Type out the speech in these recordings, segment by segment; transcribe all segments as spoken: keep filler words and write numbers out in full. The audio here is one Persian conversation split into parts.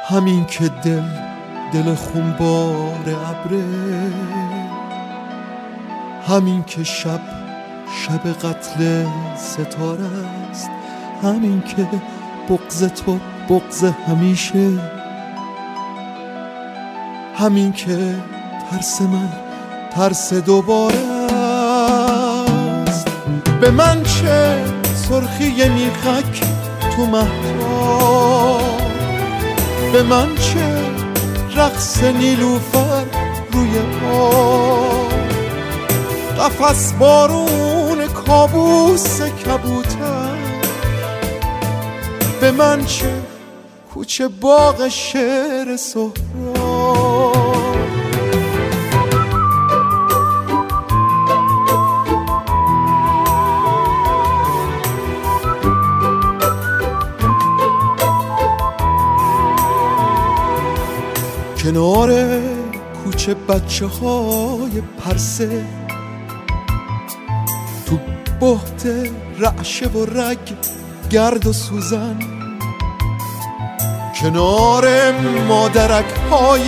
همین که دل دل خونبار ابره، همین که شب شب قتل ستاره است، همین که بغض تو بغض همیشه، همین که ترس من ترس دوباره است. به من چه سرخی میخک تو مهتاب، به من چه رقص نیلوفر روی آب، قفس بارون کابوس کبوتر، به من چه کوچه باغ شعر سهراب. کنار کوچه بچه های پرسه، تو بحت رعشه و رگ گرد و سوزن، کنار مادرک های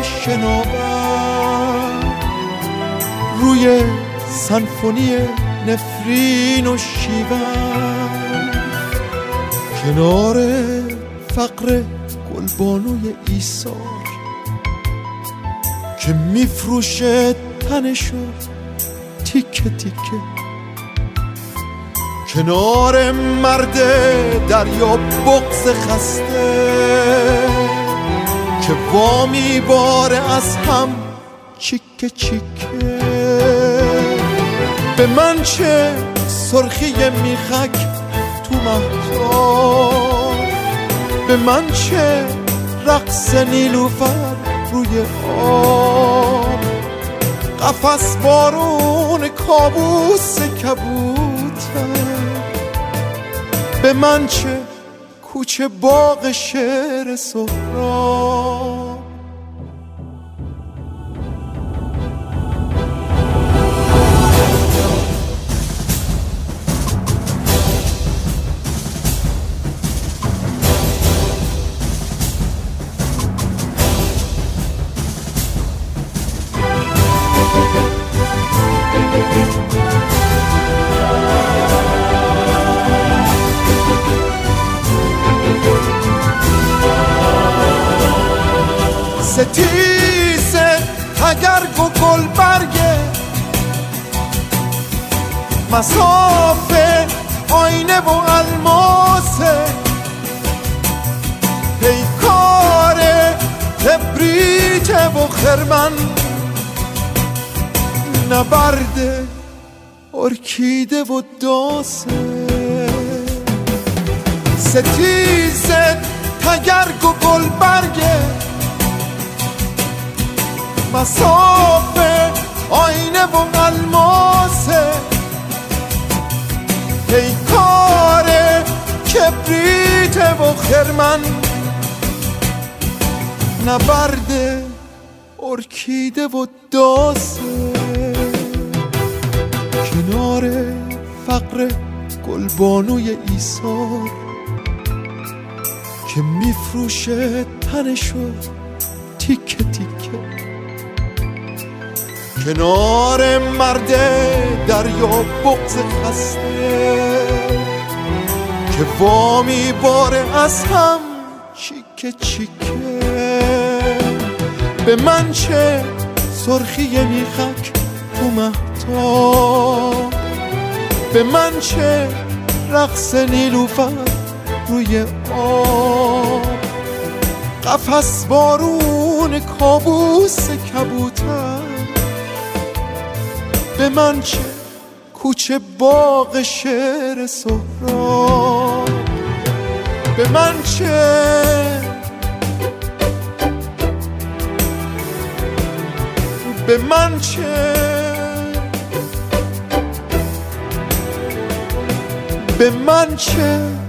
شناور، روی سنفونی نفرین و شیون، کنار فقر گلبانوی ایثار که میفروشه تنشو تیکه تیکه، کنار مرد دریا بغض خسته که وامی باره از هم چیکه چیکه. به من چه سرخی میخک تو مهتاب، به من چه رقص نیلوفر روی آب، قفس بارون کابوس کبوتر، به من چه کوچه باغ شعر سهراب. ستیز تگرگ و گلبرگه، مسافه آینه و الماسه، پیکار کبریت و خرمن، نبرد ارکیده و داسه. ستیز تگرگ و گلبرگه، مسافه آینه و الماسه، پیکار کبریت و خرمن، نبرد ارکیده و داسه، کنار فقر گلبانوی ایثار که میفروشه تنشو تیکه تیکه، کنار مرد دریا بغض خسته که وامی باره از هم چیکه چیکه. به من چه سرخی میخک تو مهتاب، به من چه رقص نیلوفر روی آب، قفس بارون کابوس کبوتر، به من چه کوچه باغ شعر سهراب. به من چه به من چه به من چه